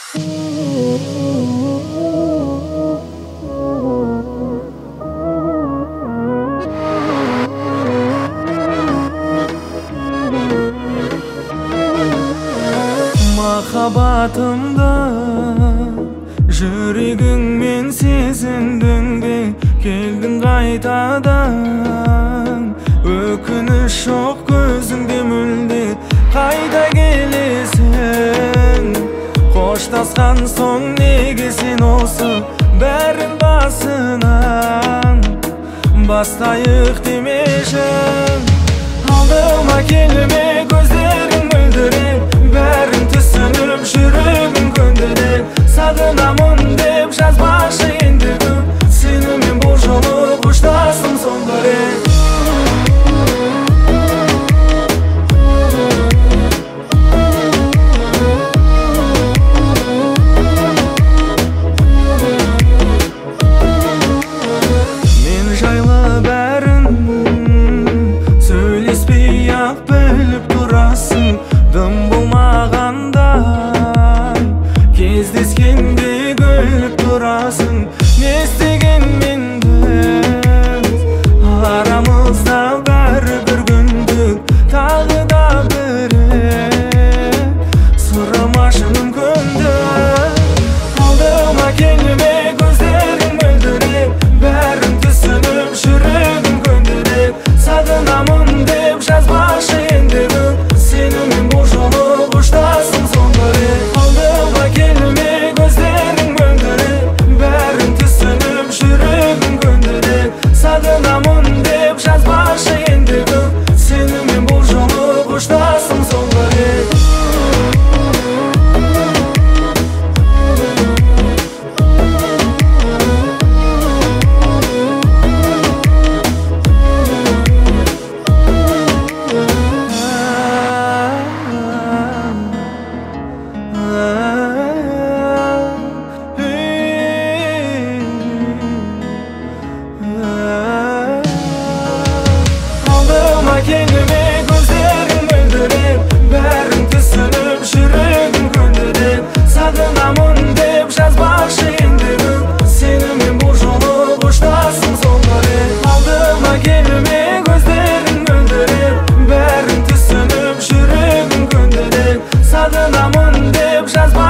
Махаббатымда жүрегіңмен сезіндің бе, келдің қайтадан. Өкініш жоқ көзіңде мүлде, қайта келесің. Қоштасқан соң неге сен осы бәрін басынан бастайық демеші. Алдыма келме, көздерің мөлдіреп, бәрін түсініп жүрегім көндіріп. Сағынамын деп жазбашы ендігі, сенімен бұл жолы қоштасым соңғы рет. Мен жайлы бәрін сөйлеспей-ақ біліп тұрасың, дым болмағандай кездескенде күліп тұрасың. Не істегенмен біз арамызда бәрібір күндік, тағы да бірі сырым ашы мүмкінді. Алдыма келме, көздерің мөлдіреп, бәрін түсініп жүрегім көндіріп. Сағынамын деп жазбашы ендігі, сенімен бұл жолы қоштасым соңғы рет. Алдыма келме, көздерің мөлдіреп, бәрін түсініп жүрегім көндіріп. Сағынамын деп жазбашы ендігі, сенімен бұл жолы қоштасым соңғы рет. Алдыма келме, көздерің мөлдіреп, бәрін түсініп жүрегім көндіріп. Сағынамын деп жазбашы ендігі, сенімен бұл жолы қоштасым соңғы рет. Алдыма келме, көздерің мөлдіреп, бәрін түсініп жүрегім көндіріп. Сағынамын деп жазбашы